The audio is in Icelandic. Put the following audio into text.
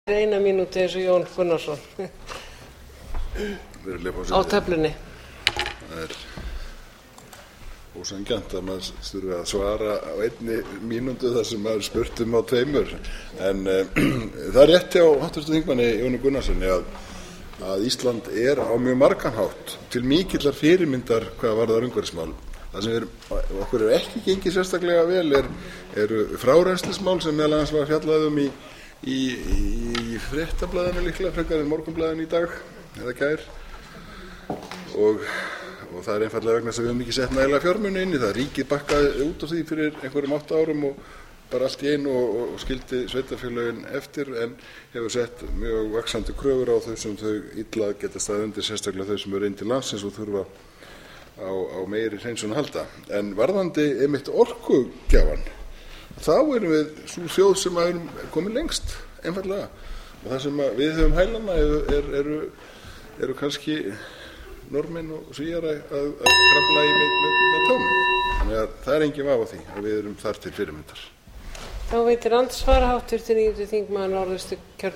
Eina mínútu eins og Jón Gunnarsson á töflunni. Það er ósanngjarnt að maður þurfi að svara á einni mínútu þar sem maður spurt á tveimur. En það er rétt hjá hv. þingmanni Jóni Gunnarssoni að Ísland er á mjög margan hátt til mikillar fyrirmyndar hvað varðar umhverfismál. Það sem okkur ekki gengið sérstaklega vel eru frárennslismál sem meðal annars var fjallað í Fréttablaðinu líklega frekar en Morgunblaðinu í dag eða gær. Og það er einfaldlega vegna þess að við höfum ekki sett nægilega fjármuni inn í það. Ríkið bakkaði út af því fyrir einhverjum 8 árum og bara allt í einu og skildi sveitarfélögin eftir, en hefur sett mjög vaxandi kröfur á þau sem þau illa geta staðið undir, sérstaklega þau sem eru inn til landsins og þurfa á meiri hreinsun að halda. En varðandi einmitt orkugjafann, þá erum við sú þjóð sem erum komin lengst, einfaldlega. Og það sem við höfum hælana eru kannski Norðmenn og Svíar að krafla í með tónum. Þannig að það er engin vafi á því að við erum þar til fyrirmyndar. Þá veitir andsvara hv. 9. þingmaður Norðausturkjördæmis